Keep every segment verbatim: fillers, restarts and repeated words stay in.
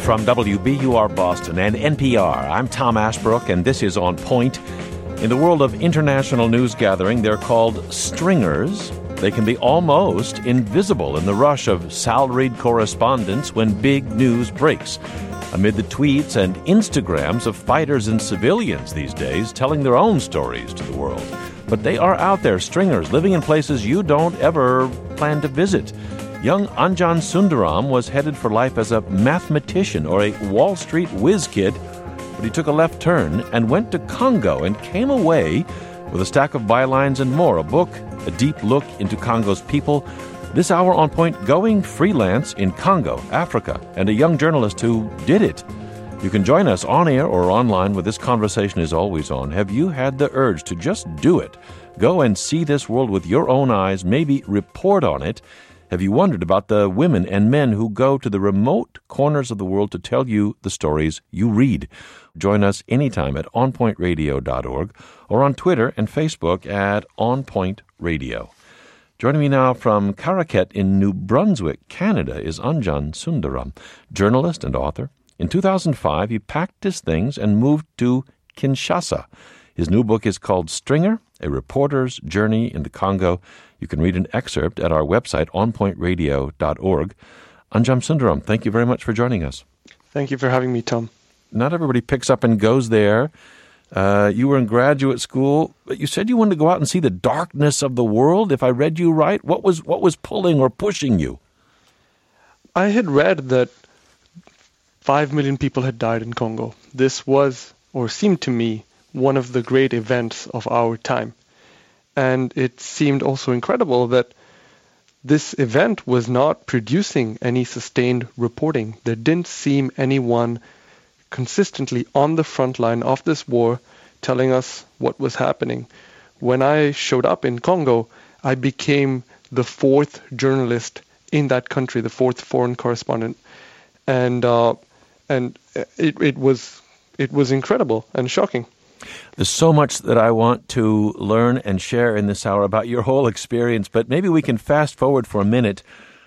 From W B U R Boston and N P R, I'm Tom Ashbrook, and this is On Point. In the world of international news gathering, they're called stringers. They can be almost invisible in the rush of salaried correspondence when big news breaks. Amid the tweets and Instagrams of fighters and civilians these days telling their own stories to the world. But they are out there, stringers, living in places you don't ever plan to visit. Young Anjan Sundaram was headed for life as a mathematician or a Wall Street whiz kid, but he took a left turn and went to Congo and came away with a stack of bylines and more, a book, a deep look into Congo's people. This hour on Point, going freelance in Congo, Africa, and a young journalist who did it. You can join us on air or online where this conversation is always on. Have you had the urge to just do it? Go and see this world with your own eyes, maybe report on it. Have you wondered about the women and men who go to the remote corners of the world to tell you the stories you read? Join us anytime at on point radio dot org or on Twitter and Facebook at On Point Radio. Joining me now from Caraquet in New Brunswick, Canada, is Anjan Sundaram, journalist and author. In two thousand five, he packed his things and moved to Kinshasa. His new book is called Stringer, A Reporter's Journey in the Congo. You can read an excerpt at our website, on point radio dot org. Anjan Sundaram, thank you very much for joining us. Thank you for having me, Tom. Not everybody picks up and goes there. Uh, you were in graduate school, but you said you wanted to go out and see the darkness of the world, if I read you right. What was what was pulling or pushing you? I had read that five million people had died in Congo. This was, or seemed to me, one of the great events of our time. And it seemed also incredible that this event was not producing any sustained reporting. There didn't seem anyone consistently on the front line of this war telling us what was happening. When I showed up in Congo, I became the fourth journalist in that country, the fourth foreign correspondent. And uh, and it, it was it was incredible and shocking. There's so much that I want to learn and share in this hour about your whole experience, but maybe we can fast forward for a minute.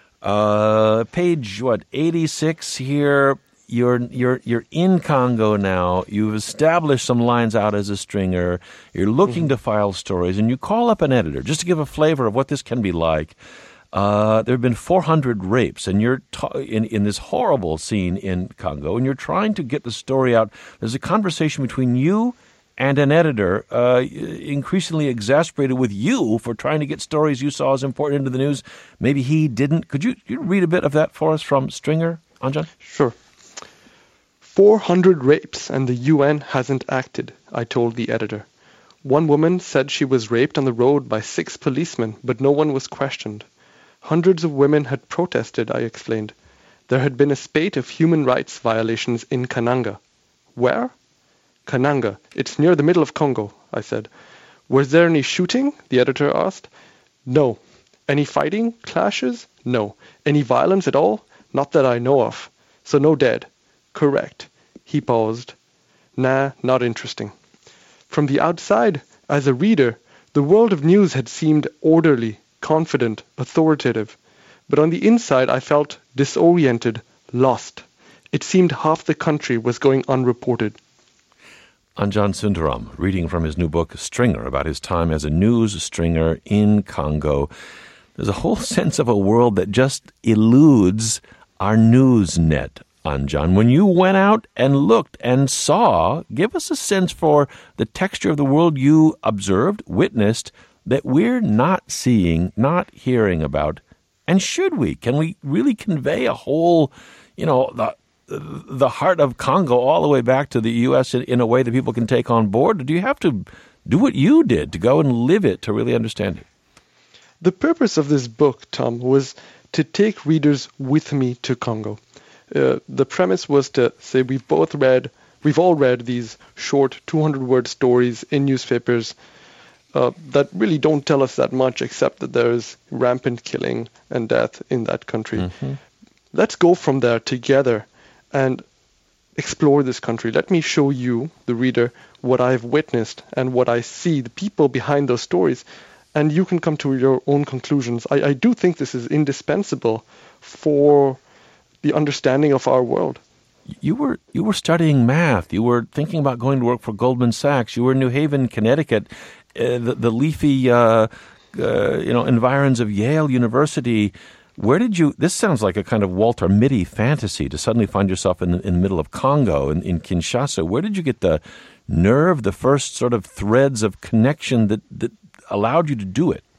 Uh, page, what, eighty-six here. You're you're you're in Congo now. You've established some lines out as a stringer. You're looking mm-hmm. to file stories, and you call up an editor just to give a flavor of what this can be like. Uh, there have been four hundred rapes, and you're ta- in in this horrible scene in Congo, and you're trying to get the story out. There's a conversation between you and an editor, uh, increasingly exasperated with you for trying to get stories you saw as important into the news. Maybe he didn't. Could you, you read a bit of that for us from Stringer, Anjan? Sure. four hundred rapes and the U N hasn't acted, I told the editor. One woman said she was raped on the road by six policemen, but no one was questioned. Hundreds of women had protested, I explained. There had been a spate of human rights violations in Kananga. Where? Kananga. It's near the middle of Congo, I said. Was there any shooting? The editor asked. No. Any fighting? Clashes? No. Any violence at all? Not that I know of. So no dead. Correct. He paused. Nah, not interesting. From the outside, as a reader, the world of news had seemed orderly, confident, authoritative. But on the inside, I felt disoriented, lost. It seemed half the country was going unreported. Anjan Sundaram, reading from his new book, Stringer, about his time as a news stringer in Congo. There's a whole sense of a world that just eludes our news net, Anjan. When you went out and looked and saw, give us a sense for the texture of the world you observed, witnessed, that we're not seeing, not hearing about. And should we? Can we really convey a whole, you know, the the heart of Congo all the way back to the U S in, in a way that people can take on board? Or do you have to do what you did to go and live it to really understand it? The purpose of this book, Tom, was to take readers with me to Congo. Uh, the premise was to say we've both read, we've all read these short two hundred word stories in newspapers uh, that really don't tell us that much except that there is rampant killing and death in that country. Mm-hmm. Let's go from there together and explore this country. Let me show you, the reader, what I've witnessed and what I see, the people behind those stories, and you can come to your own conclusions. I, I do think this is indispensable for the understanding of our world. You were you were studying math. You were thinking about going to work for Goldman Sachs. You were in New Haven, Connecticut, uh, the, the leafy uh, uh, you know environs of Yale University. Where did you? This sounds like a kind of Walter Mitty fantasy to suddenly find yourself in the, in the middle of Congo in, in Kinshasa. Where did you get the nerve, the first sort of threads of connection that that allowed you to do it?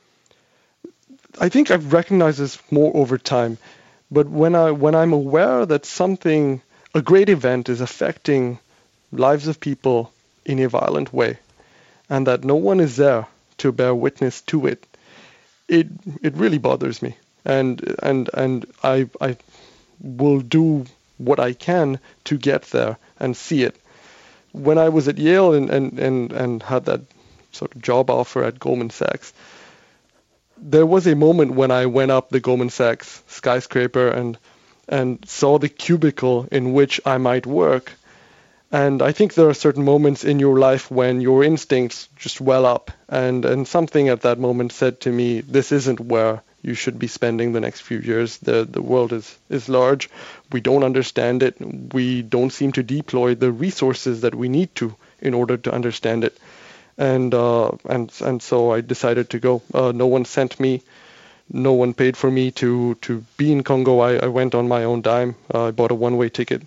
I think I've recognized this more over time. But when I when I'm aware that something, a great event is affecting lives of people in a violent way, and that no one is there to bear witness to it, it it really bothers me. And and and I I will do what I can to get there and see it. When I was at Yale and and and, and had that sort of job offer at Goldman Sachs, there was a moment when I went up the Goldman Sachs skyscraper and and saw the cubicle in which I might work. And I think there are certain moments in your life when your instincts just well up, and, and something at that moment said to me, this isn't where you should be spending the next few years. The the world is, is large. We don't understand it. We don't seem to deploy the resources that we need to in order to understand it. And uh, and and so I decided to go. Uh, no one sent me, no one paid for me to, to be in Congo. I, I went on my own dime. Uh, I bought a one-way ticket.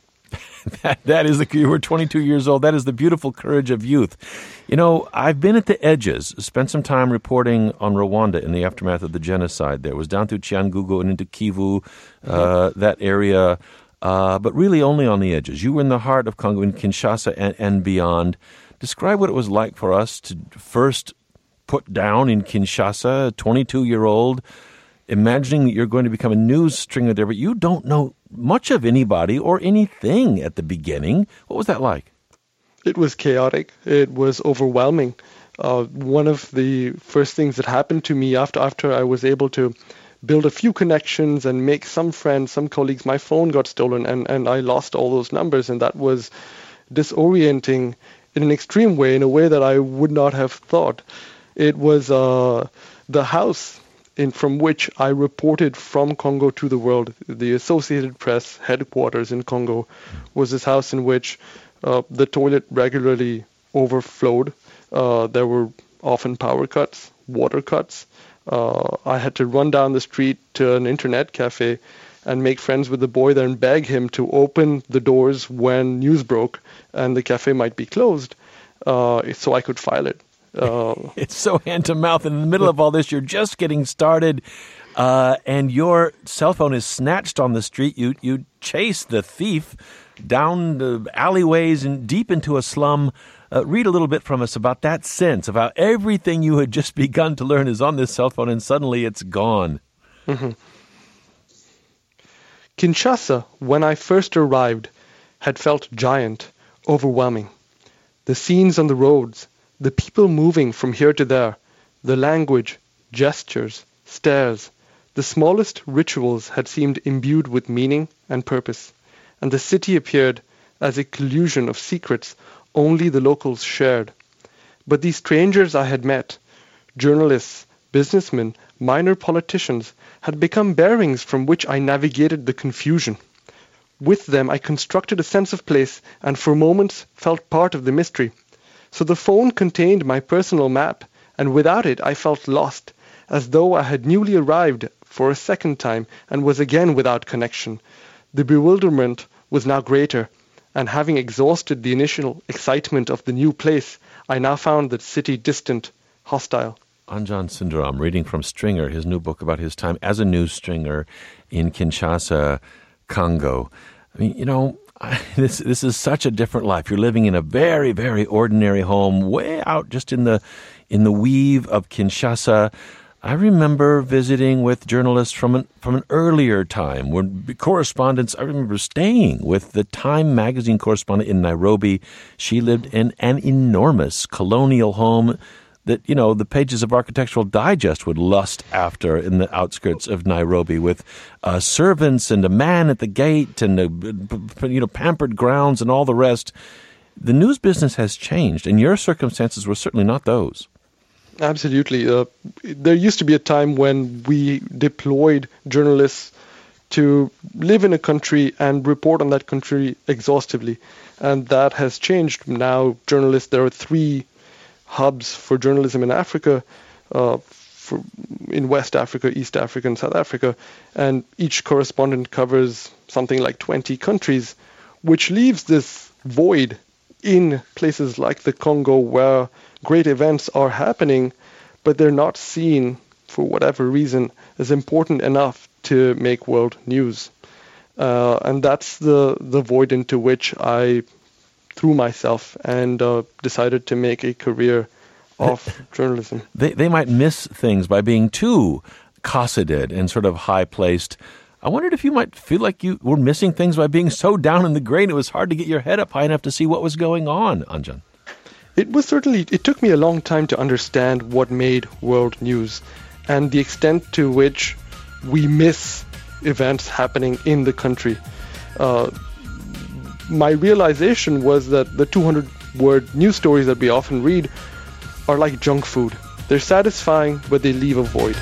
that that is the you were twenty-two years old. That is the beautiful courage of youth. You know, I've been at the edges. Spent some time reporting on Rwanda in the aftermath of the genocide. There was down through Cyangugu and into Kivu, uh, mm-hmm. that area, uh, but really only on the edges. You were in the heart of Congo, in Kinshasa and, and beyond. Describe what it was like for us to first put down in Kinshasa, a twenty-two-year-old, imagining that you're going to become a news stringer there, but you don't know much of anybody or anything at the beginning. What was that like? It was chaotic. It was overwhelming. Uh, one of the first things that happened to me after after I was able to build a few connections and make some friends, some colleagues, my phone got stolen and, and I lost all those numbers, and that was disorienting in an extreme way, in a way that I would not have thought. It was uh, the house in from which I reported from Congo to the world. The Associated Press headquarters in Congo was this house in which uh, the toilet regularly overflowed. Uh, there were often power cuts, water cuts. Uh, I had to run down the street to an internet cafe and make friends with the boy there and beg him to open the doors when news broke and the cafe might be closed, uh, so I could file it. Uh, it's so hand to mouth. In the middle of all this, you're just getting started, uh, and your cell phone is snatched on the street. You you chase the thief down the alleyways and deep into a slum. Uh, read a little bit from us about that sense of how everything you had just begun to learn is on this cell phone, and suddenly it's gone. Mm-hmm. Kinshasa, when I first arrived, had felt giant, overwhelming. The scenes on the roads, the people moving from here to there, the language, gestures, stares, the smallest rituals had seemed imbued with meaning and purpose, and the city appeared as a collusion of secrets only the locals shared. But these strangers I had met, journalists, businessmen, minor politicians, had become bearings from which I navigated the confusion. With them I constructed a sense of place and for moments felt part of the mystery. So the phone contained my personal map, and without it I felt lost, as though I had newly arrived for a second time and was again without connection. The bewilderment was now greater, and having exhausted the initial excitement of the new place, I now found the city distant, hostile. Anjan Sundaram, reading from Stringer, his new book about his time as a news stringer in Kinshasa, Congo. I mean, you know, I, this this is such a different life. You're living in a very, very ordinary home, way out just in the in the weave of Kinshasa. I remember visiting with journalists from an from an earlier time, when correspondents. I remember staying with the Time magazine correspondent in Nairobi. She lived in an enormous colonial home that, you know, the pages of Architectural Digest would lust after in the outskirts of Nairobi, with uh, servants and a man at the gate and, uh, you know, pampered grounds and all the rest. The news business has changed, and your circumstances were certainly not those. Absolutely. Uh, there used to be a time when we deployed journalists to live in a country and report on that country exhaustively. And that has changed. Now, journalists, there are three hubs for journalism in Africa, uh, for, in West Africa, East Africa, and South Africa. And each correspondent covers something like twenty countries, which leaves this void in places like the Congo where great events are happening, but they're not seen, for whatever reason, as important enough to make world news. Uh, and that's the, the void into which I threw myself and uh, decided to make a career of journalism. They, they might miss things by being too cosseted and sort of high-placed. I wondered if you might feel like you were missing things by being so down in the grain it was hard to get your head up high enough to see what was going on, Anjan. It was certainly, it took me a long time to understand what made world news and the extent to which we miss events happening in the country. Uh, my realization was that the two hundred word news stories that we often read are like junk food. They're satisfying, but they leave a void.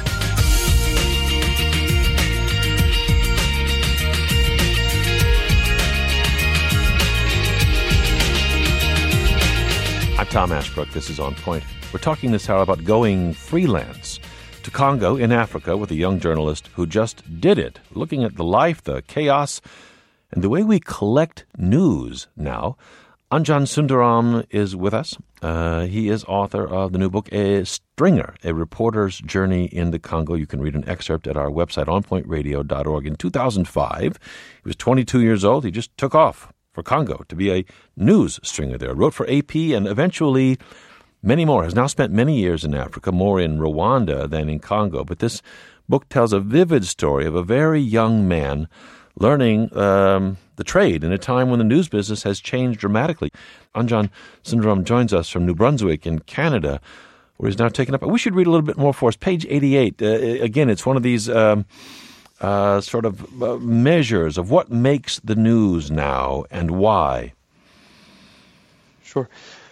I'm Tom Ashbrook. This is On Point. We're talking this hour about going freelance to Congo in Africa with a young journalist who just did it, looking at the life, the chaos, and the way we collect news now. Anjan Sundaram is with us. Uh, he is author of the new book, A Stringer, A Reporter's Journey in the Congo. You can read an excerpt at our website, on point radio dot org. In two thousand five, he was twenty-two years old. He just took off for Congo to be a news stringer there. Wrote for A P and eventually many more. Has now spent many years in Africa, more in Rwanda than in Congo. But this book tells a vivid story of a very young man learning um, the trade in a time when the news business has changed dramatically. Anjan Sundaram joins us from New Brunswick in Canada, where he's now taken up. We should read a little bit more for us. Page eighty-eight. Uh, again, it's one of these um, uh, sort of uh, measures of what makes the news now and why. Sure.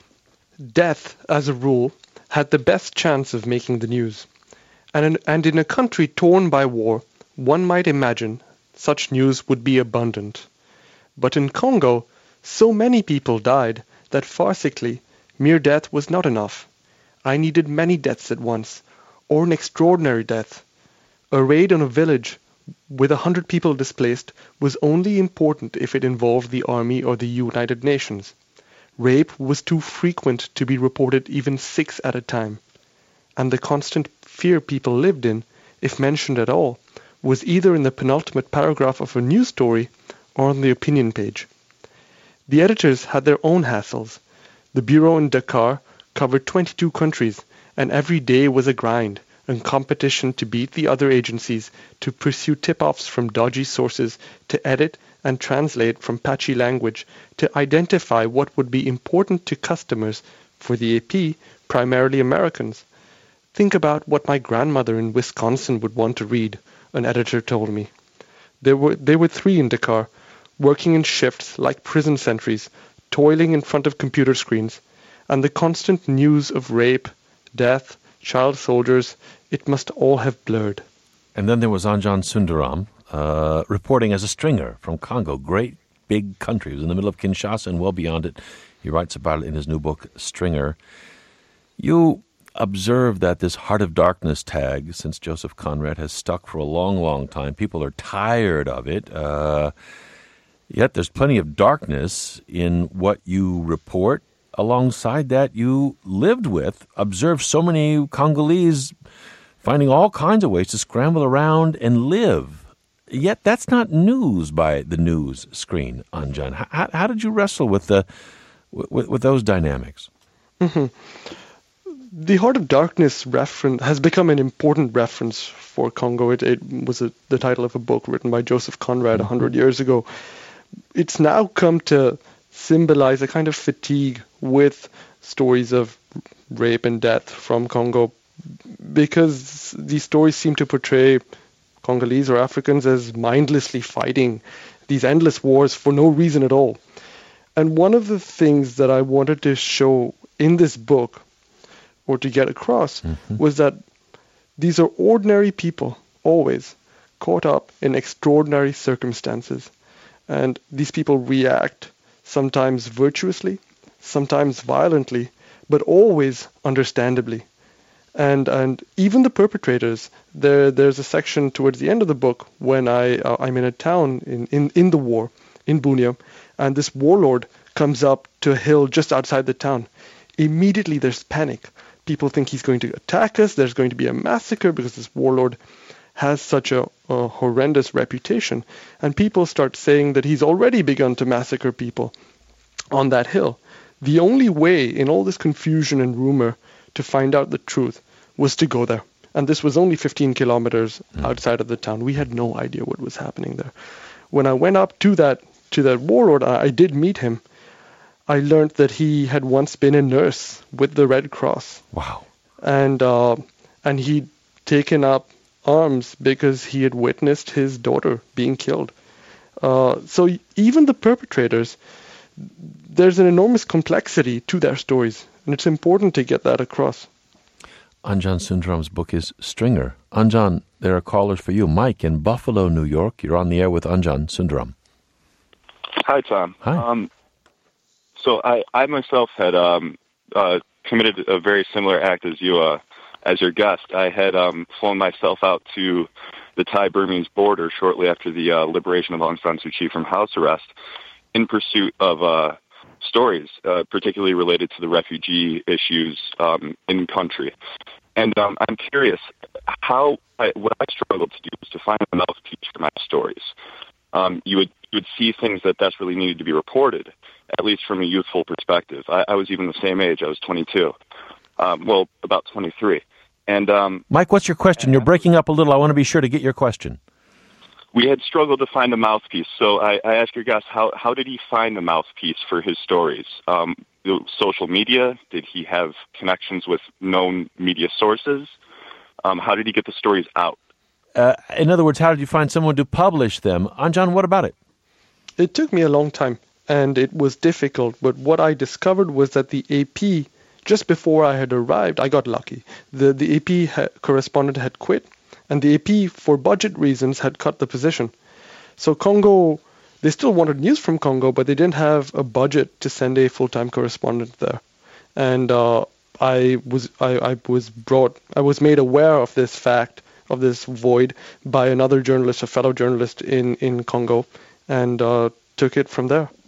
Death, as a rule, had the best chance of making the news. And in, and in a country torn by war, one might imagine such news would be abundant. But in Congo, so many people died that farcically, mere death was not enough. I needed many deaths at once, or an extraordinary death. A raid on a village with a hundred people displaced was only important if it involved the army or the United Nations. Rape was too frequent to be reported even six at a time. And the constant fear people lived in, if mentioned at all, was either in the penultimate paragraph of a news story or on the opinion page. The editors had their own hassles. The bureau in Dakar covered twenty-two countries, and every day was a grind, and competition to beat the other agencies, to pursue tip-offs from dodgy sources, to edit and translate from patchy language, to identify what would be important to customers, for the A P, primarily Americans. Think about what my grandmother in Wisconsin would want to read, an editor told me. There were, there were three in Dakar, working in shifts like prison sentries, toiling in front of computer screens, and the constant news of rape, death, child soldiers, it must all have blurred. And then there was Anjan Sundaram, uh, reporting as a stringer from Congo, great big country. He was in the middle of Kinshasa and well beyond it. He writes about it in his new book, Stringer. You observe that this Heart of Darkness tag, since Joseph Conrad, has stuck for a long, long time. People are tired of it. Uh, yet there's plenty of darkness in what you report. Alongside that, you lived with, observed so many Congolese finding all kinds of ways to scramble around and live. Yet that's not news by the news screen, Anjan. How, how did you wrestle with the with, with those dynamics? Mm-hmm. The Heart of Darkness reference has become an important reference for Congo. It, it was a, the title of a book written by Joseph Conrad a mm-hmm. hundred years ago. It's now come to symbolize a kind of fatigue with stories of rape and death from Congo, because these stories seem to portray Congolese or Africans as mindlessly fighting these endless wars for no reason at all. And one of the things that I wanted to show in this book, or to get across, mm-hmm. was that these are ordinary people, always, caught up in extraordinary circumstances. And these people react, sometimes virtuously, sometimes violently, but always understandably. And and even the perpetrators, there there's a section towards the end of the book when I uh, I'm in a town in, in, in the war in Bunia, and this warlord comes up to a hill just outside the town. Immediately there's panic. People think he's going to attack us. There's going to be a massacre because this warlord has such a, a horrendous reputation, and people start saying that he's already begun to massacre people on that hill. The only way in all this confusion and rumor to find out the truth was to go there. And this was only fifteen kilometers mm. outside of the town. We had no idea what was happening there. When I went up to that to that warlord, I, I did meet him. I learned that he had once been a nurse with the Red Cross. Wow. And uh, and he'd taken up arms because he had witnessed his daughter being killed. Uh, so even the perpetrators, there's an enormous complexity to their stories, and it's important to get that across. Anjan Sundaram's book is Stringer. Anjan, there are callers for you. Mike in Buffalo, New York. You're on the air with Anjan Sundaram. Hi, Tom. Hi. Um, so I, I myself had um, uh, committed a very similar act as you, uh, as your guest. I had um, flown myself out to the Thai-Burmese border shortly after the uh, liberation of Aung San Suu Kyi from house arrest in pursuit of uh, stories, uh, particularly related to the refugee issues um, in country. And um, I'm curious, how I, what I struggled to do was to find a mouthpiece for my stories. Um, you would you would see things that desperately needed to be reported, at least from a youthful perspective. I, I was even the same age. I was twenty-two. Um, well, about twenty-three. And um, Mike, what's your question? You're breaking up a little. I want to be sure to get your question. We had struggled to find a mouthpiece, so I, I asked your guest, how, how did he find the mouthpiece for his stories? Um, social media? Did he have connections with known media sources? Um, how did he get the stories out? Uh, in other words, how did you find someone to publish them? Anjan, what about it? It took me a long time, and it was difficult, but what I discovered was that the A P, just before I had arrived, I got lucky. The, the A P ha- correspondent had quit, and the A P, for budget reasons, had cut the position. So Congo, they still wanted news from Congo, but they didn't have a budget to send a full-time correspondent there. And uh, I was I, I was brought, I was made aware of this fact, of this void, by another journalist, a fellow journalist in, in Congo, and uh, took it from there.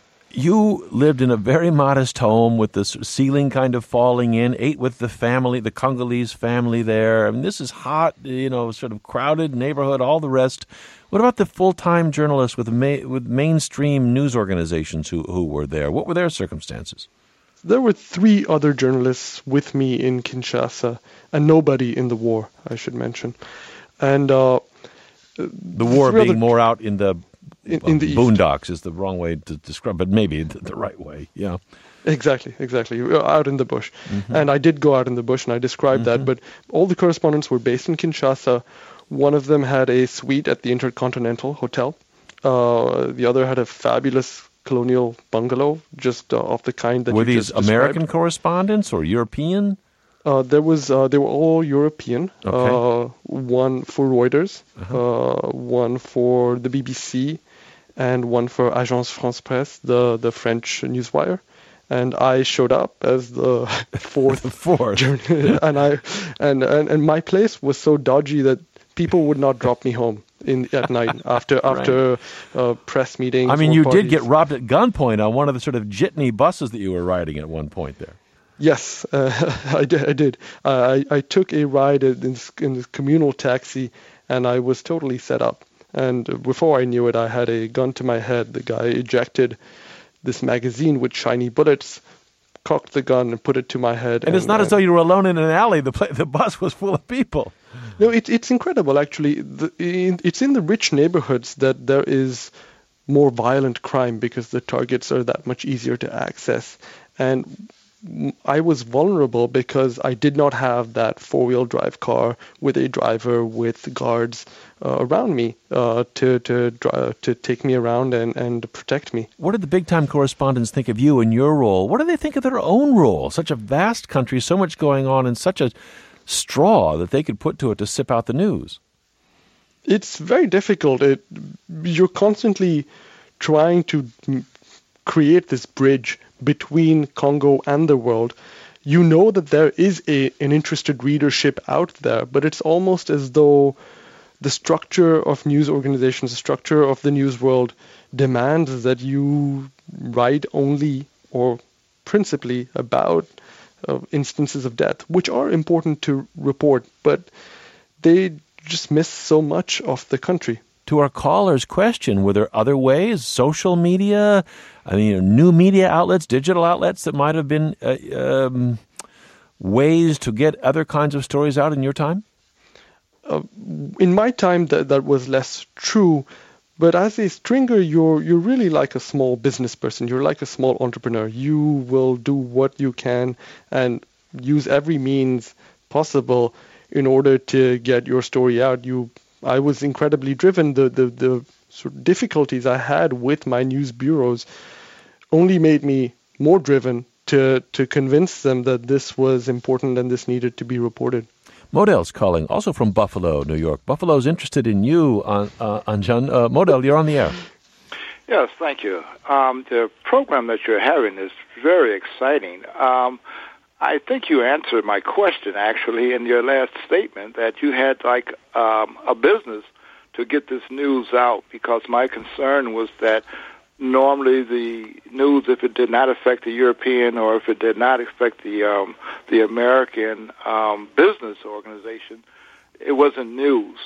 You lived in a very modest home with the ceiling kind of falling in, ate with the family, the Congolese family there. I mean, this is hot, you know, sort of crowded neighborhood, all the rest. What about the full-time journalists with ma- with mainstream news organizations who, who were there? What were their circumstances? There were three other journalists with me in Kinshasa, and nobody in the war, I should mention. And uh, the war being other... more out in the... In, in the boondocks East. Is the wrong way to describe, but maybe the, the right way. Yeah, exactly, exactly. Out in the bush, mm-hmm. And I did go out in the bush, and I described mm-hmm. that. But all the correspondents were based in Kinshasa. One of them had a suite at the Intercontinental Hotel. Uh, the other had a fabulous colonial bungalow, just uh, of the kind that were you these just American described. Correspondents or European? Uh, there was. Uh, they were all European. Okay. Uh, one for Reuters, uh-huh. uh, one for the B B C. And one for Agence France Presse, the, the French newswire. And I showed up as the fourth. the fourth. Journey, and I and, and and my place was so dodgy that people would not drop me home in at night after after right. uh, press meetings. I mean, you parties. did get robbed at gunpoint on one of the sort of jitney buses that you were riding at one point there. Yes, uh, I did. I did. Uh, I I took a ride in this, in this communal taxi, and I was totally set up. And before I knew it, I had a gun to my head. The guy ejected this magazine with shiny bullets, cocked the gun, and put it to my head. And, and it's not and, as though you were alone in an alley. The play, the bus was full of people. No, it, it's incredible, actually. The, in, it's in the rich neighborhoods that there is more violent crime because the targets are that much easier to access. And I was vulnerable because I did not have that four-wheel drive car with a driver with guards uh, around me uh, to to uh, to take me around and, and protect me. What did the big-time correspondents think of you and your role? What do they think of their own role? Such a vast country, so much going on, and such a straw that they could put to it to sip out the news. It's very difficult. It, you're constantly trying to create this bridge between Congo and the world. You know that there is a, an interested readership out there, but it's almost as though the structure of news organizations, the structure of the news world demands that you write only or principally about uh, instances of death, which are important to report, but they just miss so much of the country. To our caller's question, were there other ways, social media, I mean, new media outlets, digital outlets that might have been uh, um, ways to get other kinds of stories out in your time? Uh, in my time, that that was less true. But as a stringer, you're you're really like a small business person. You're like a small entrepreneur. You will do what you can and use every means possible in order to get your story out. You, I was incredibly driven. The the the sort of difficulties I had with my news bureaus only made me more driven to to convince them that this was important and this needed to be reported. Model's calling, also from Buffalo, New York. Buffalo's interested in you, uh, uh, Anjan. Uh, Model, you're on the air. Yes, thank you. Um, the program that you're having is very exciting. Um, I think you answered my question, actually, in your last statement, that you had, like, um, a business to get this news out, because my concern was that normally the news, if it did not affect the European or if it did not affect the um, the American um, business organization, it wasn't news.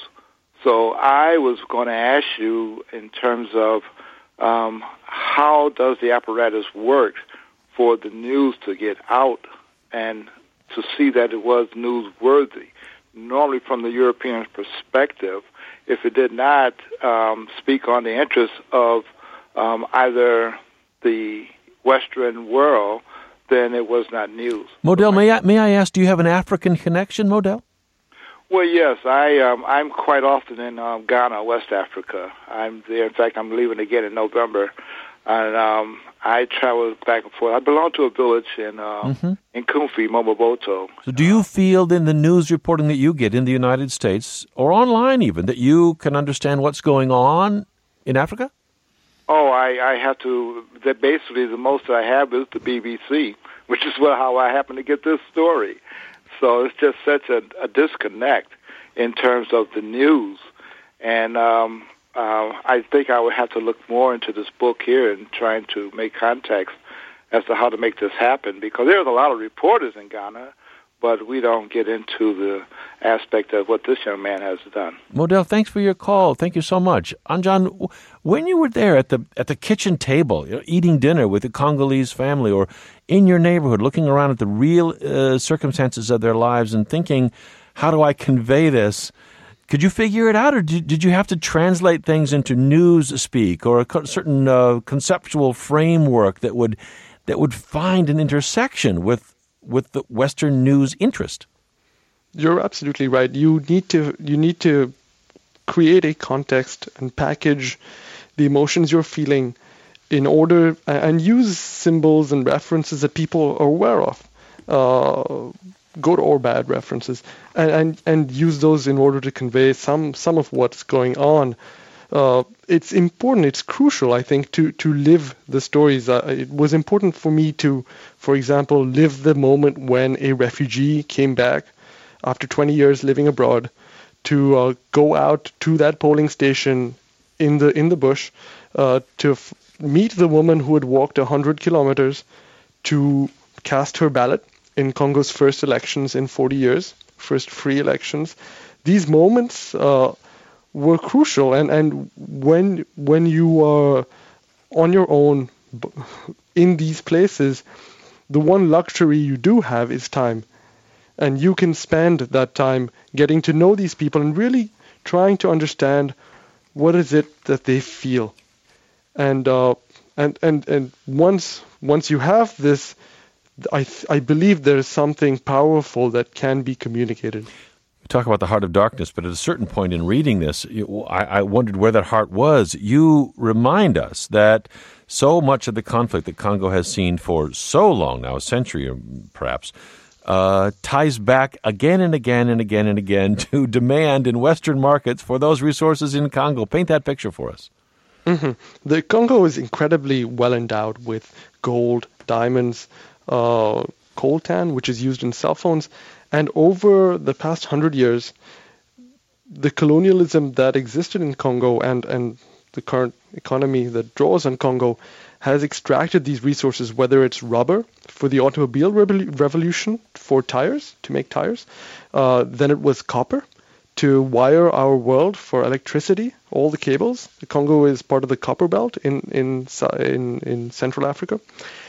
So I was going to ask you in terms of um, how does the apparatus work for the news to get out and to see that it was newsworthy. Normally from the European perspective, if it did not um, speak on the interests of Um, either the Western world, then it was not news. Model, may I, may I ask, do you have an African connection, Model? Well, yes, I, um, I'm quite often in um, Ghana, West Africa. I'm there. In fact, I'm leaving again in November. And um, I travel back and forth. I belong to a village in uh, mm-hmm. in Kumfi, Momoboto. So do you feel in the news reporting that you get in the United States, or online even, that you can understand what's going on in Africa? Oh, I, I have to, that basically the most I have is the B B C, which is what, how I happen to get this story. So it's just such a, a disconnect in terms of the news. And um, uh, I think I would have to look more into this book here and trying to make context as to how to make this happen, because there's a lot of reporters in Ghana, but we don't get into the aspect of what this young man has done. Model, thanks for your call. Thank you so much. Anjan, when you were there at the at the kitchen table, you know, eating dinner with the Congolese family, or in your neighborhood, looking around at the real uh, circumstances of their lives and thinking, how do I convey this? Could you figure it out, or did, did you have to translate things into news speak or a co- certain uh, conceptual framework that would that would find an intersection with with the Western news interest? You're absolutely right. You need to you need to create a context and package the emotions you're feeling in order, and use symbols and references that people are aware of, uh, good or bad references, and, and and use those in order to convey some some of what's going on. Uh, it's important, it's crucial, I think, to, to live the stories. Uh, it was important for me to, for example, live the moment when a refugee came back after twenty years living abroad, to uh, go out to that polling station in the in the bush, uh, to f- meet the woman who had walked one hundred kilometers to cast her ballot in Congo's first elections in forty years, first free elections. These moments uh, were crucial, and, and when when you are on your own in these places, the one luxury you do have is time. And you can spend that time getting to know these people and really trying to understand what is it that they feel. And uh, and and and once once you have this, I I believe there is something powerful that can be communicated. We talk about the heart of darkness, but at a certain point in reading this, you, I, I wondered where that heart was. You remind us that so much of the conflict that Congo has seen for so long now, a century or perhaps, uh, ties back again and again and again and again to demand in Western markets for those resources in Congo. Paint that picture for us. Mm-hmm. The Congo is incredibly well endowed with gold, diamonds, uh, coltan, which is used in cell phones. And over the past hundred years, the colonialism that existed in Congo and, and the current economy that draws on Congo has extracted these resources, whether it's rubber for the automobile revolution for tires, to make tires, uh, then it was copper to wire our world for electricity, all the cables. The Congo is part of the copper belt in, in, in, in Central Africa.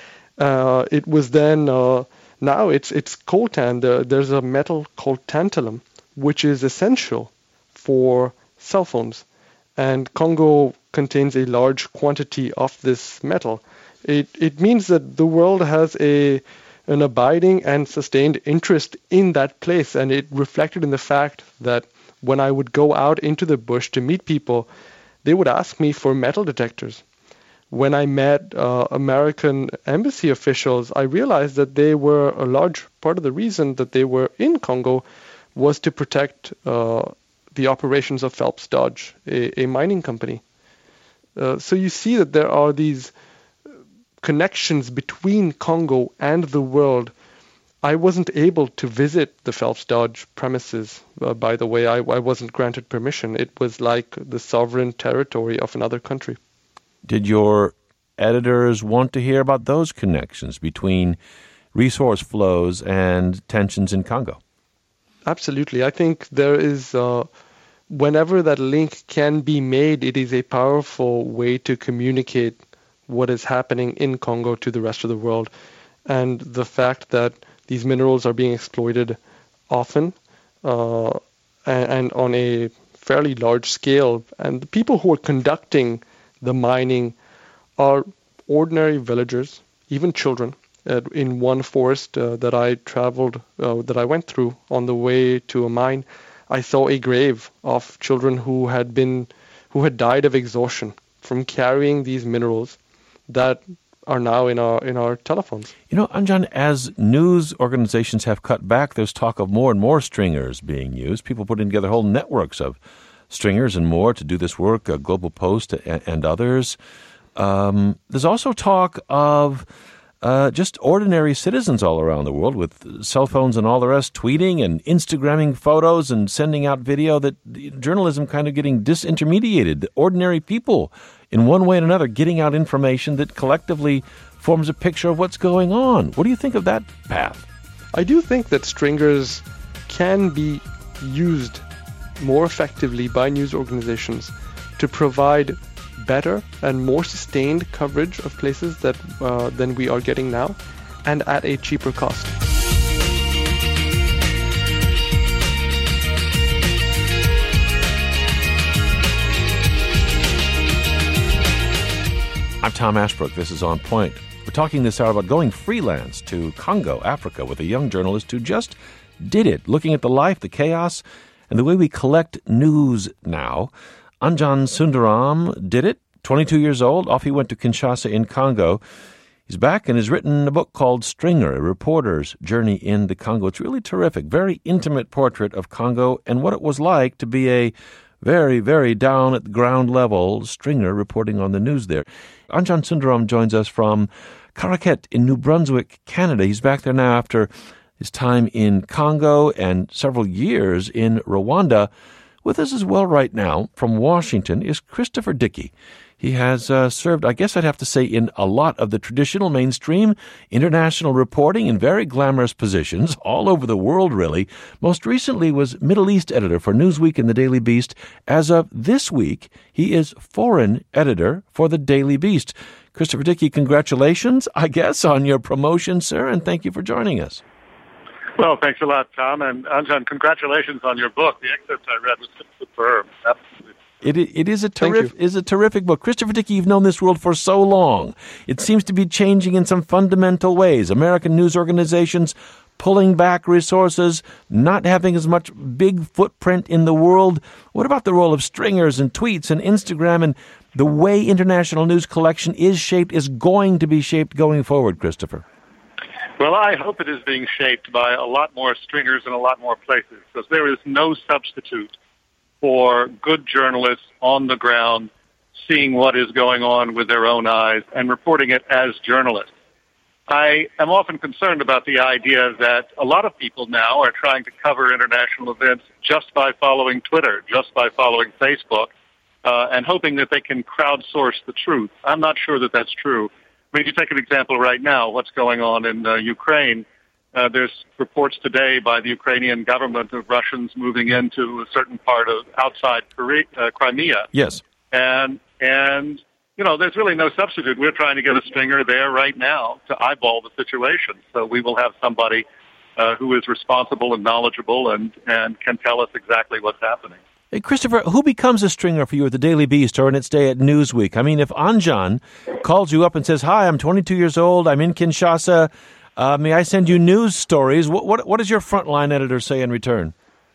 Uh, it was then, uh, now it's, it's coltan. The, there's a metal called tantalum, which is essential for cell phones. And Congo contains a large quantity of this metal. It it means that the world has a an abiding and sustained interest in that place, and it reflected in the fact that when I would go out into the bush to meet people, they would ask me for metal detectors. When I met uh, American embassy officials, I realized that they were a large part of the reason that they were in Congo was to protect uh, the operations of Phelps Dodge, a, a mining company. Uh, so you see that there are these connections between Congo and the world. I wasn't able to visit the Phelps Dodge premises, uh, by the way. I, I wasn't granted permission. It was like the sovereign territory of another country. Did your editors want to hear about those connections between resource flows and tensions in Congo? Absolutely. I think there is, uh, whenever that link can be made, it is a powerful way to communicate what is happening in Congo to the rest of the world. And the fact that these minerals are being exploited often uh, and, and on a fairly large scale. And the people who are conducting the mining are ordinary villagers, even children. Uh, in one forest uh, that I traveled, uh, that I went through on the way to a mine, I saw a grave of children who had been, who had died of exhaustion from carrying these minerals that are now in our in our telephones. You know, Anjan, as news organizations have cut back, there's talk of more and more stringers being used. People putting together whole networks of stringers and more to do this work, uh, Global Post and, and others. Um, there's also talk of Uh, just ordinary citizens all around the world with cell phones and all the rest, tweeting and Instagramming photos and sending out video, that journalism kind of getting disintermediated. Ordinary people, in one way or another, getting out information that collectively forms a picture of what's going on. What do you think of that path? I do think that stringers can be used more effectively by news organizations to provide better and more sustained coverage of places that uh, than we are getting now, and at a cheaper cost. I'm Tom Ashbrook. This is On Point. We're talking this hour about going freelance to Congo, Africa, with a young journalist who just did it, looking at the life, the chaos, and the way we collect news now. Anjan Sundaram did it, twenty-two years old. Off he went to Kinshasa in Congo. He's back and has written a book called Stringer, a reporter's journey in the Congo. It's really terrific, very intimate portrait of Congo and what it was like to be a very, very down at the ground level stringer reporting on the news there. Anjan Sundaram joins us from Caraquet in New Brunswick, Canada. He's back there now after his time in Congo and several years in Rwanda. With us as well right now from Washington is Christopher Dickey. He has uh, served, I guess I'd have to say, in a lot of the traditional mainstream international reporting in very glamorous positions all over the world, really. Most recently was Middle East editor for Newsweek and the Daily Beast. As of this week, he is foreign editor for the Daily Beast. Christopher Dickey, congratulations, I guess, on your promotion, sir, and thank you for joining us. Well, thanks a lot, Tom. And Anjan, congratulations on your book. The excerpt I read was superb. Absolutely. It, it is a terrific is a terrific book. Christopher Dickey, you've known this world for so long. It seems to be changing in some fundamental ways. American news organizations pulling back resources, not having as much big footprint in the world. What about the role of stringers and tweets and Instagram and the way international news collection is shaped, is going to be shaped going forward, Christopher? Well, I hope it is being shaped by a lot more stringers in a lot more places, because there is no substitute for good journalists on the ground seeing what is going on with their own eyes and reporting it as journalists. I am often concerned about the idea that a lot of people now are trying to cover international events just by following Twitter, just by following Facebook, uh, and hoping that they can crowdsource the truth. I'm not sure that that's true. I mean, you take an example right now, what's going on in uh, Ukraine. Uh, there's reports today by the Ukrainian government of Russians moving into a certain part of outside Korea, uh, Crimea. Yes. And, and, you know, there's really no substitute. We're trying to get a stringer there right now to eyeball the situation. So we will have somebody uh, who is responsible and knowledgeable and, and can tell us exactly what's happening. Hey, Christopher, who becomes a stringer for you at the Daily Beast or in its day at Newsweek? I mean, if Anjan calls you up and says, hi, I'm twenty-two years old, I'm in Kinshasa, uh, may I send you news stories? What, what, what does your frontline editor say in return?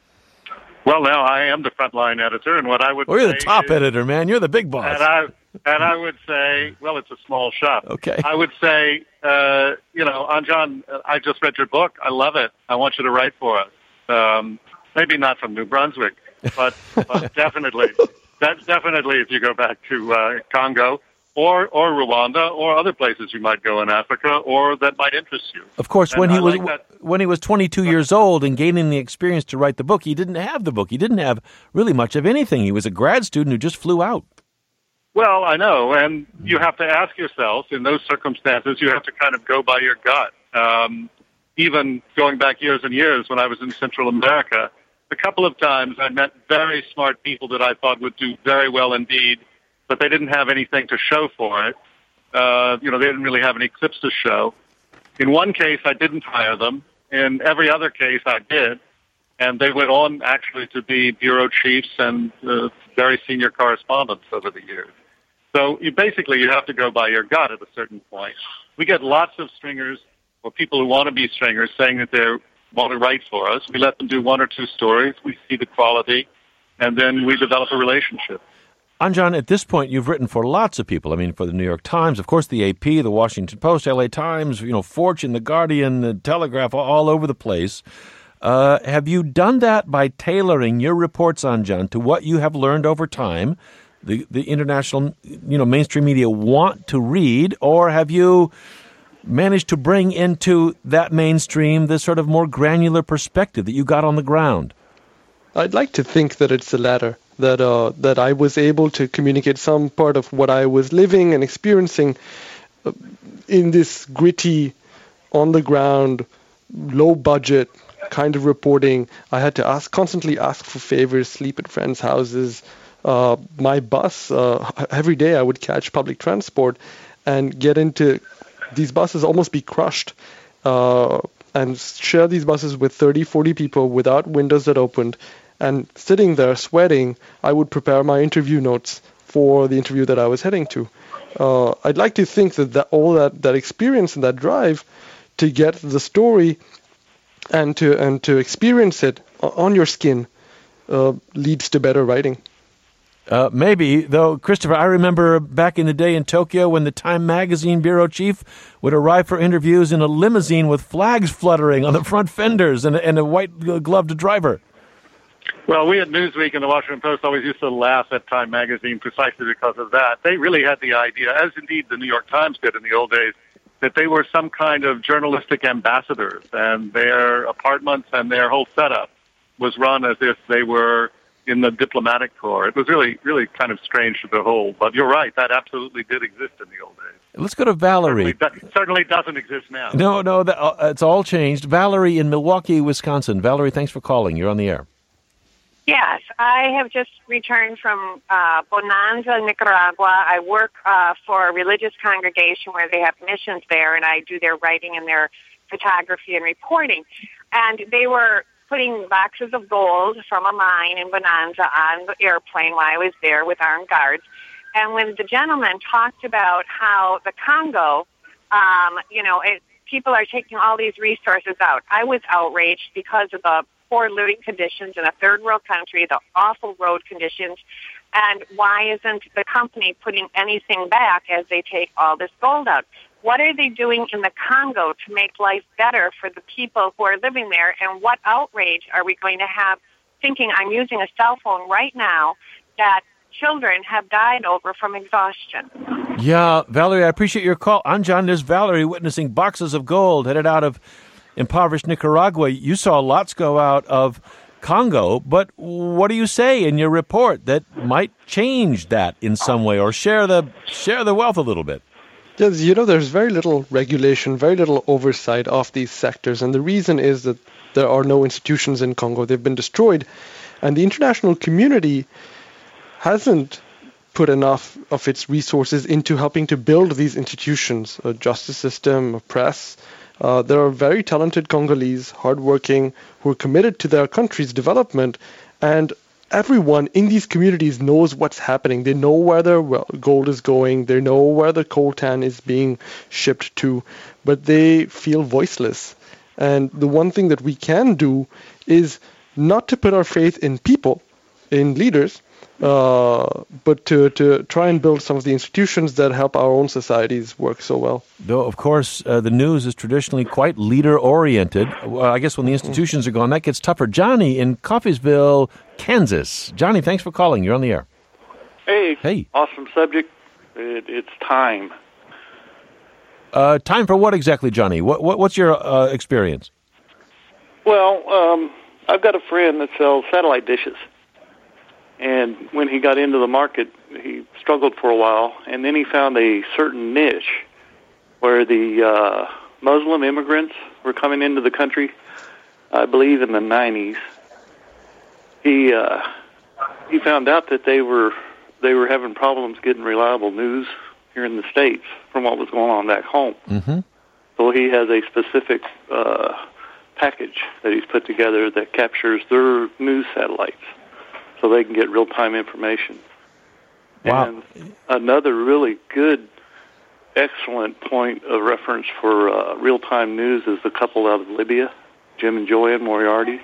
Well, now I am the frontline editor, and what I would well, you're say the top is, editor, man. You're the big boss. And I, and I would say, well, it's a small shop. Okay. I would say, uh, you know, Anjan, I just read your book. I love it. I want you to write for us. Um, maybe not from New Brunswick, but, but definitely, that's definitely if you go back to uh, Congo or or Rwanda or other places you might go in Africa or that might interest you. Of course, and when he I was like that. when he was twenty-two years old and gaining the experience to write the book, he didn't have the book. He didn't have really much of anything. He was a grad student who just flew out. Well, I know, and you have to ask yourself, in those circumstances, you have to kind of go by your gut. Um, even going back years and years when I was in Central America, a couple of times I met very smart people that I thought would do very well indeed, but they didn't have anything to show for it. Uh, you know, they didn't really have any clips to show. In one case, I didn't hire them. In every other case, I did. And they went on actually to be bureau chiefs and uh, very senior correspondents over the years. So you basically, you have to go by your gut at a certain point. We get lots of stringers or people who want to be stringers saying that they want to write for us. We let them do one or two stories. We see the quality, and then we develop a relationship. Anjan, at this point, you've written for lots of people. I mean, for the New York Times, of course, the A P, the Washington Post, L A Times, you know, Fortune, the Guardian, the Telegraph, all over the place. Uh, have you done that by tailoring your reports, Anjan, to what you have learned over time, the the international, you know, mainstream media want to read, or have you managed to bring into that mainstream this sort of more granular perspective that you got on the ground? I'd like to think that it's the latter, that uh, that I was able to communicate some part of what I was living and experiencing uh, in this gritty, on-the-ground, low-budget kind of reporting. I had to ask, constantly ask for favors, sleep at friends' houses. Uh, my bus, uh, every day I would catch public transport and get into these buses, almost be crushed, uh, and share these buses with thirty, forty people without windows that opened. And sitting there sweating, I would prepare my interview notes for the interview that I was heading to. Uh, I'd like to think that, that all that, that experience and that drive to get the story and to and to experience it on your skin uh, leads to better writing. Uh, maybe, though, Christopher, I remember back in the day in Tokyo when the Time magazine bureau chief would arrive for interviews in a limousine with flags fluttering on the front fenders and, and a white-gloved driver. Well, we at Newsweek and the Washington Post always used to laugh at Time magazine precisely because of that. They really had the idea, as indeed the New York Times did in the old days, that they were some kind of journalistic ambassadors, and their apartments and their whole setup was run as if they were in the diplomatic corps. It was really, really kind of strange to behold. But you're right, that absolutely did exist in the old days. Let's go to Valerie. Certainly, certainly doesn't exist now. No, no, that, uh, it's all changed. Valerie in Milwaukee, Wisconsin. Valerie, thanks for calling. You're on the air. Yes, I have just returned from uh, Bonanza, Nicaragua. I work uh, for a religious congregation where they have missions there, and I do their writing and their photography and reporting. And they were putting boxes of gold from a mine in Bonanza on the airplane while I was there with armed guards. And when the gentleman talked about how the Congo, um, you know, it, people are taking all these resources out, I was outraged because of the poor living conditions in a third world country, the awful road conditions, and why isn't the company putting anything back as they take all this gold out? What are they doing in the Congo to make life better for the people who are living there? And what outrage are we going to have thinking I'm using a cell phone right now that children have died over from exhaustion? Yeah, Valerie, I appreciate your call. I'm John. There's Valerie witnessing boxes of gold headed out of impoverished Nicaragua. You saw lots go out of Congo, but what do you say in your report that might change that in some way, or share the share the wealth a little bit? Yes, you know, there's very little regulation, very little oversight of these sectors, and the reason is that there are no institutions in Congo. They've been destroyed, and the international community hasn't put enough of its resources into helping to build these institutions, a justice system, a press. Uh, there are very talented Congolese, hardworking, who are committed to their country's development, and everyone in these communities knows what's happening. They know where their gold is going. They know where the coltan is being shipped to, but they feel voiceless. And the one thing that we can do is not to put our faith in people, in leaders, uh, but to, to try and build some of the institutions that help our own societies work so well. Though, of course, uh, the news is traditionally quite leader-oriented. Well, I guess when the institutions are gone, that gets tougher. Johnny in Coffeesville, Kansas. Johnny, thanks for calling. You're on the air. Hey. Hey. Awesome subject. It, it's time. Uh, time for what exactly, Johnny? What, what What's your uh, experience? Well, um, I've got a friend that sells satellite dishes. And when he got into the market, he struggled for a while, and then he found a certain niche where the uh, Muslim immigrants were coming into the country, I believe in the nineties. He uh, he found out that they were they were having problems getting reliable news here in the States from what was going on back home. Mm-hmm. So he has a specific uh, package that he's put together that captures their news satellites, so they can get real-time information. Wow. And another really good, excellent point of reference for uh, real-time news is the couple out of Libya, Jim and Joanne Moriarty.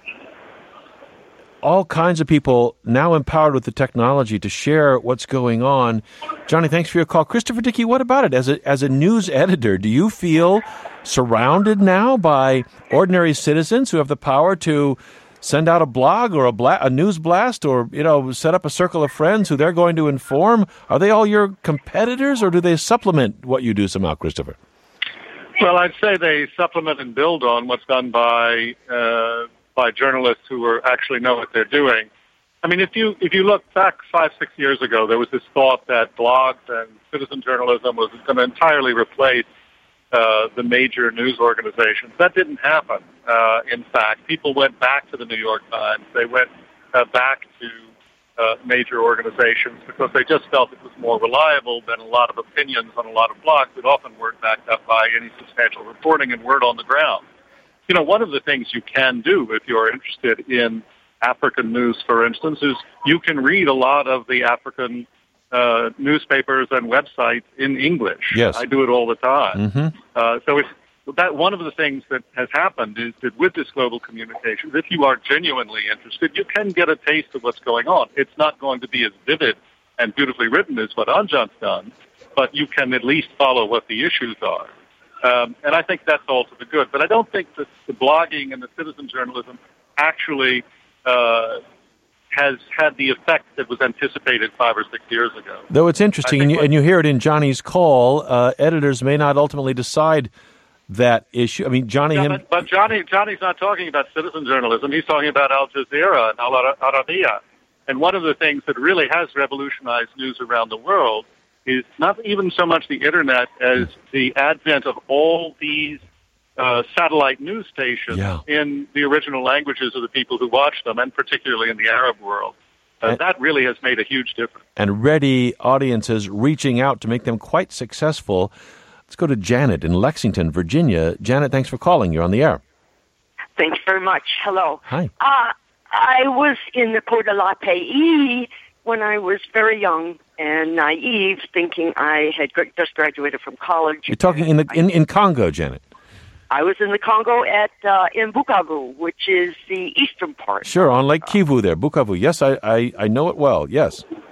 All kinds of people now empowered with the technology to share what's going on. Johnny, thanks for your call. Christopher Dickey, what about it? As a, as a news editor, do you feel surrounded now by ordinary citizens who have the power to send out a blog or a, bla- a news blast, or, you know, set up a circle of friends who they're going to inform? Are they all your competitors, or do they supplement what you do somehow, Christopher? Well, I'd say they supplement and build on what's done by uh, by journalists who are actually know what they're doing. I mean, if you if you look back five, six years ago, there was this thought that blogs and citizen journalism was going to entirely replace Uh, the major news organizations. That didn't happen. Uh, in fact, people went back to the New York Times. They went uh, back to uh, major organizations because they just felt it was more reliable than a lot of opinions on a lot of blogs that often weren't backed up by any substantial reporting and word on the ground. You know, one of the things you can do if you're interested in African news, for instance, is you can read a lot of the African Uh, newspapers and websites in English. Yes. I do it all the time. Mm-hmm. Uh, so it's, that one of the things that has happened is that with this global communication, if you are genuinely interested, you can get a taste of what's going on. It's not going to be as vivid and beautifully written as what Anjan's done, but you can at least follow what the issues are. Um, and I think that's all to the good. But I don't think that the blogging and the citizen journalism actually uh, has had the effect that was anticipated five or six years ago. Though it's interesting, and you, and you hear it in Johnny's call, uh, editors may not ultimately decide that issue. I mean, Johnny... Yeah, him, but, but Johnny, Johnny's not talking about citizen journalism. He's talking about Al Jazeera and Al Arabiya. And one of the things that really has revolutionized news around the world is not even so much the Internet as the advent of all these Uh, satellite news stations yeah. in the original languages of the people who watch them, and particularly in the Arab world. Uh, and, that really has made a huge difference. And ready audiences reaching out to make them quite successful. Let's go to Janet in Lexington, Virginia. Janet, thanks for calling. You're on the air. Thanks very much. Hello. Hi. Uh, I was in the Coda Latte when I was very young and naive, thinking I had just graduated from college. You're talking in the in, in Congo, Janet. I was in the Congo at uh, in Bukavu, which is the eastern part. Sure, on Lake Kivu there, Bukavu. Yes, I, I, I know it well, yes.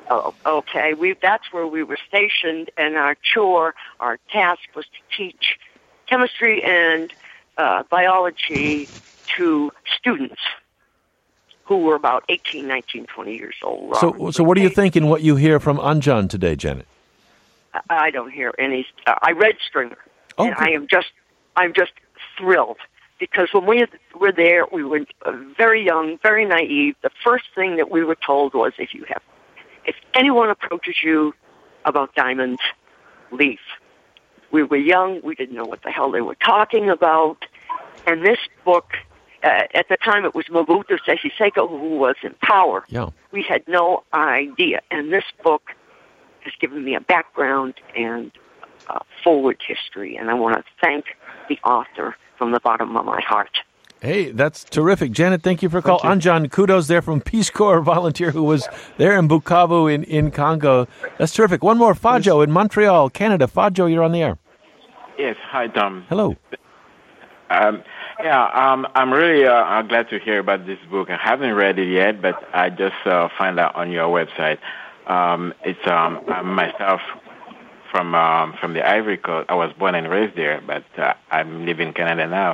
Oh, okay. We that's where we were stationed, and our chore, our task was to teach chemistry and uh, biology to students who were about eighteen, nineteen, twenty years old. So, so what do you think in what you hear from Anjan today, Janet? I don't hear any. Uh, I read Stringer, oh, and I am just, I'm just thrilled because when we were there, we were uh, very young, very naive. The first thing that we were told was, if you have, if anyone approaches you about diamonds, leave. We were young. We didn't know what the hell they were talking about, and this book. Uh, at the time, it was Mobutu Sese Seko who was in power. Yeah. We had no idea, and this book has given me a background and uh, forward history, and I want to thank the author from the bottom of my heart. Hey, that's terrific. Janet, thank you for calling. Anjan, kudos there from Peace Corps volunteer who was there in Bukavu in, in Congo. That's terrific. One more, Fajo in Montreal, Canada. Fajo, you're on the air. Yes, hi, Tom. Hello. Um, yeah, um, I'm really uh, glad to hear about this book. I haven't read it yet, but I just uh, found out on your website. Um, it's um, I'm myself from um, from the Ivory Coast. I was born and raised there, but uh, I'm living in Canada now.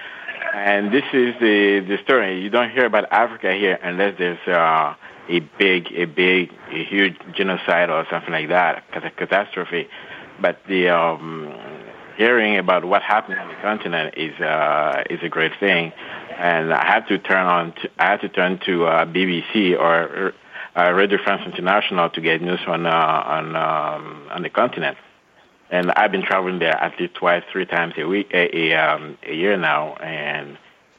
And this is the the story. You don't hear about Africa here unless there's uh, a big, a big, a huge genocide or something like that, a catastrophe. But the um, hearing about what happened on the continent is uh, is a great thing, and I have to turn on. To, I have to turn to uh, B B C or uh, Radio France International to get news on uh, on um, on the continent. And I've been traveling there at least twice, three times a week, a a, um, a year now, and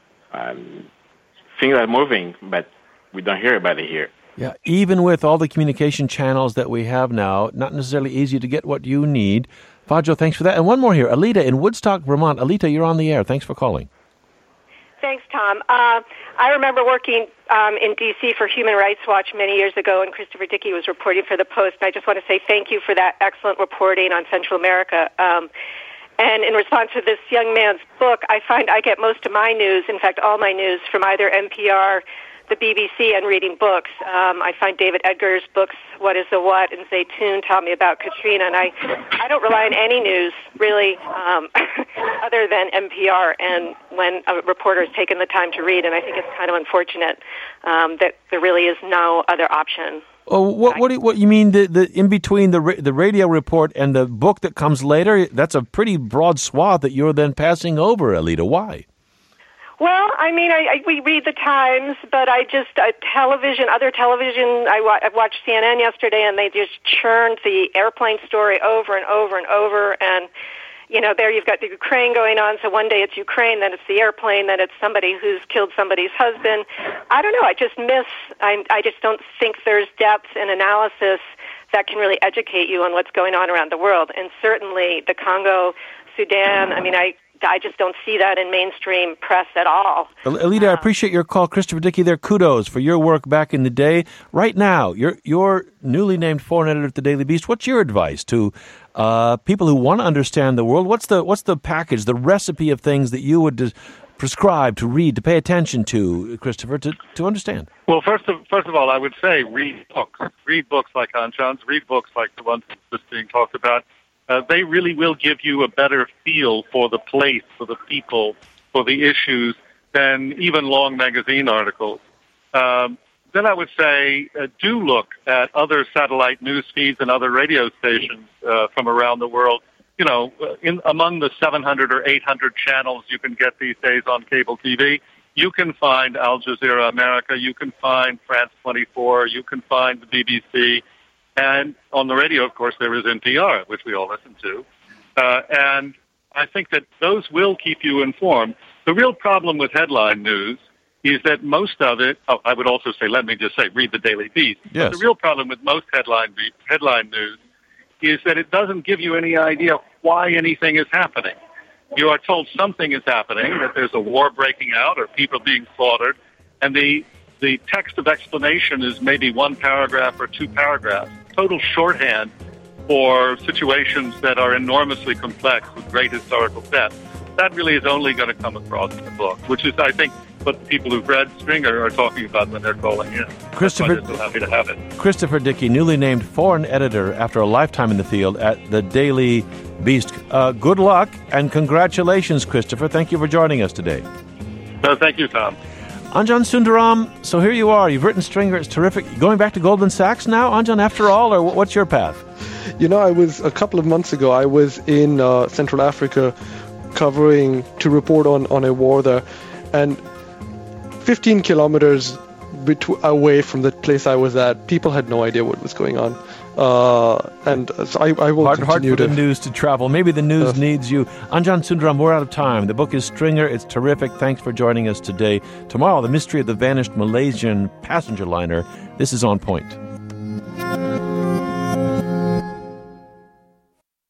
um, things are moving, but we don't hear about it here. Yeah, even with all the communication channels that we have now, not necessarily easy to get what you need. Fajo, thanks for that. And one more here. Alita in Woodstock, Vermont. Alita, you're on the air. Thanks for calling. Thanks, Tom. Uh, I remember working um, in D C for Human Rights Watch many years ago, and Christopher Dickey was reporting for the Post. And I just want to say thank you for that excellent reporting on Central America. Um, and in response to this young man's book, I find I get most of my news, in fact, all my news, from either N P R, the B B C, and reading books. Um, I find David Edgar's books, What is the What, and Zaytoun taught me about Katrina, and I, I don't rely on any news, really, um, other than N P R, and when a reporter has taken the time to read, and I think it's kind of unfortunate um, that there really is no other option. Oh, what what do you, what you mean the, the in between the the radio report and the book that comes later? That's a pretty broad swath that you're then passing over, Alita. Why? Well, I mean, I, I, we read the Times, but I just, uh, television, other television, I, wa- I watched C N N yesterday, and they just churned the airplane story over and over and over, and, you know, there you've got the Ukraine going on, so one day it's Ukraine, then it's the airplane, then it's somebody who's killed somebody's husband. I don't know, I just miss, I, I just don't think there's depth and analysis that can really educate you on what's going on around the world, and certainly the Congo, Sudan, I mean, I... I just don't see that in mainstream press at all. Alita, I appreciate your call. Christopher Dickey there, kudos for your work back in the day. Right now, you're, you're newly named foreign editor at the Daily Beast. What's your advice to uh, people who want to understand the world? What's the what's the package, the recipe of things that you would prescribe to read, to pay attention to, Christopher, to, to understand? Well, first of, first of all, I would say read books. Read books like Anjan's. Read books like the ones that's being talked about. Uh, they really will give you a better feel for the place, for the people, for the issues than even long magazine articles. Um, then I would say uh, do look at other satellite news feeds and other radio stations uh, from around the world. You know, in among the seven hundred or eight hundred channels you can get these days on cable T V, you can find Al Jazeera America, you can find France twenty-four, you can find the B B C. And on the radio, of course, there is N P R, which we all listen to. Uh, and I think that those will keep you informed. The real problem with headline news is that most of it, oh, I would also say, let me just say, read the Daily Beast. Yes. But the real problem with most headline headline news is that it doesn't give you any idea why anything is happening. You are told something is happening, that there's a war breaking out or people being slaughtered, and the the text of explanation is maybe one paragraph or two paragraphs. Total shorthand for situations that are enormously complex with great historical depth. That really is only going to come across in the book, which is, I think, what the people who've read Stringer are talking about when they're calling in. Christopher, That's why they're so happy to have it. Christopher Dickey, newly named foreign editor after a lifetime in the field at the Daily Beast. Uh, good luck and congratulations, Christopher. Thank you for joining us today. So thank you, Tom. Anjan Sundaram, so here you are. You've written Stringer. It's terrific. Going back to Goldman Sachs now, Anjan, after all, or what's your path? You know, I was, a couple of months ago, I was in uh, Central Africa covering, to report on, on a war there, and fifteen kilometers betw- away from the place I was at, people had no idea what was going on. Uh, and so I, I will hard, continue hard for to... the news to travel. Maybe the news uh, needs you. Anjan Sundaram, we're out of time. The book is Stringer. It's terrific. Thanks for joining us today. Tomorrow, the mystery of the vanished Malaysian passenger liner. This is On Point.